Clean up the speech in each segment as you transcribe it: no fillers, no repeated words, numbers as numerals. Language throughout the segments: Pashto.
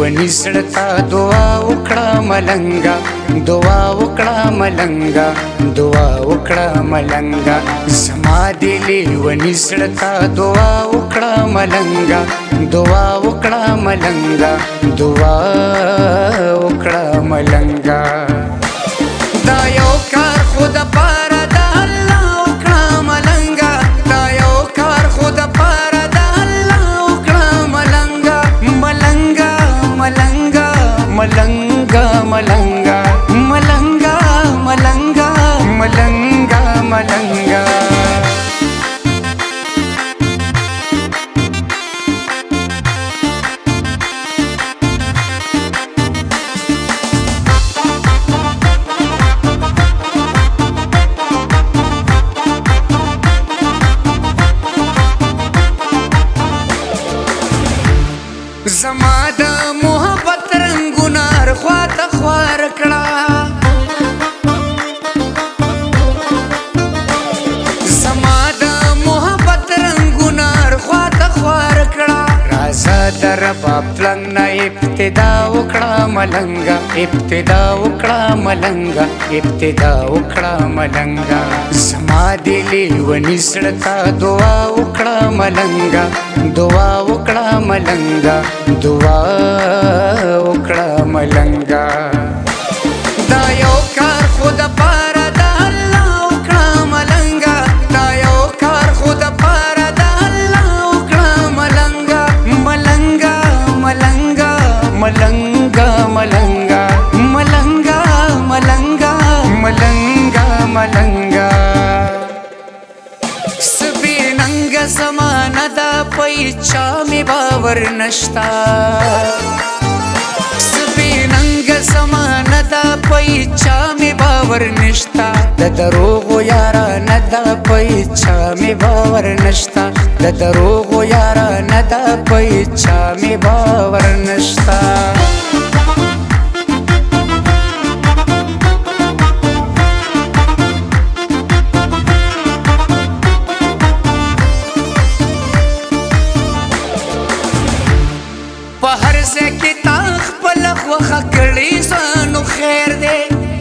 ونی زړه دعا وکړه ملنګا دعا وکړه ملنګا دعا وکړه ملنګا زما دلی ونی زړه دعا وکړه ملنګا دعا وکړه ملنګا دعا وکړه ملنګا دا یو کار خود پاره د الله وکړه ملنګا دا یو کار خود پاره د الله وکړه ملنګا ملنګا ملنګا ملنګا ملنګا ملنګا ملنګا ملنګا ملنګا زما د محبت رنگونه خواته خوار کړه زما د محبت رنگونه خواته خوار کړه رازه در باب پلنګ نه ابتدا وکړه ملنګا ابتدا وکړه ملنګا ابتدا وکړه ملنګا زما دلی ونی زړه دعا وکړه ملنګا دعا وکړه ملنګا دعا وکړه ملنګا دا یو کار خود پاره د الله وکړه ملنګا دا یو کار خود پاره د الله وکړه ملنګا ملنګا ملنګا ملنګا ملنګا ملنګا ملنګا ملنګا ملنګا سپیننګ زمانه دا پېچا می باور نشتا سپیننګ زمانه دا پېچا می باور نشتا د دروغ یارا نه دا پېچا می باور نشتا د دروغ یارا نه دا پېچا می باور نشتا په هر ځای کې تا خپل خوښه کړې ځانو خیر دی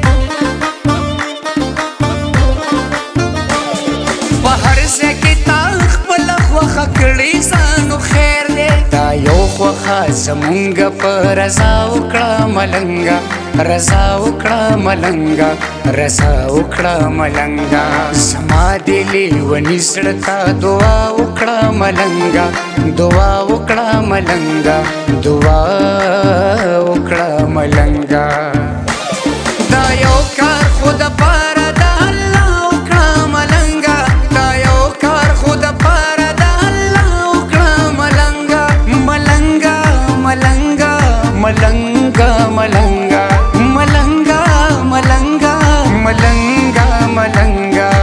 په هر ځای کې تا خپل خوښه کړې ځانو خیر دی دا یو خوښه زمونږ په رضا وکړه ملنګا رضا وکړه ملنګا رضا وکړه ملنګا زما دلی ونی زړه دعا وکړه ملنګا دعا وکړه ملنګا دعا وکړه ملنګا دا یو کار خود پاره د الله وکړه ملنګا دا یو کار خود پاره د الله وکړه ملنګا ملنګا ملنګا ملنګا ملنګا ملنګا ملنګا ملنګا ملنګا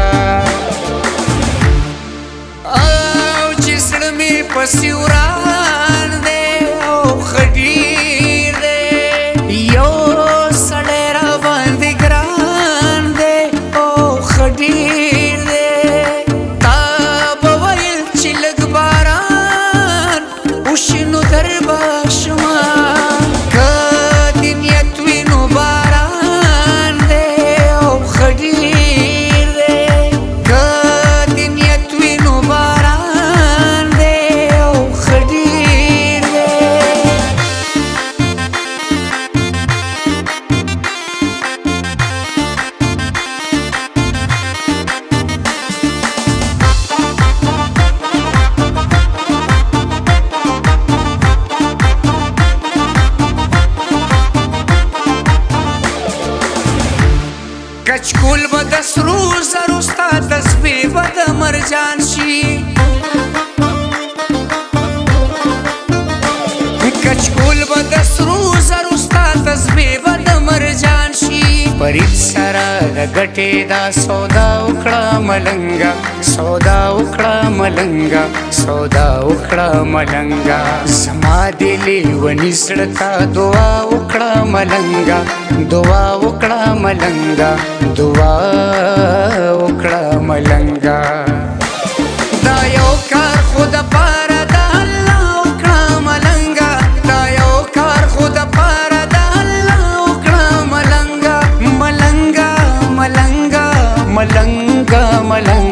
او چې زړه مې پسې وران دی او خډیر دی یو سړی را باندې ګران دی او خډیر دی تا به ویل چې لږ باران وشي نو در به شمه که د نیت وي نو باران دی او خډیر دی که د نیت وي نو باران دی او خډیر دی کچکول به د سرو زرو ستا تسبیح به د مرجان شي کچکول به د سرو زرو ستا تسبیح به د مرجان شي فرید سره د ګټې دا سودا وکړه ملنګا سودا وکړه ملنګا سودا وکړه ملنګا زما دلی ونی زړه دعا وکړه ملنګا دعا وکړه ملنګا دعا وکړه ملنګا دا یو کار خود پاره د الله وکړه ملنګا دا یو کار خود وکړه ملنګ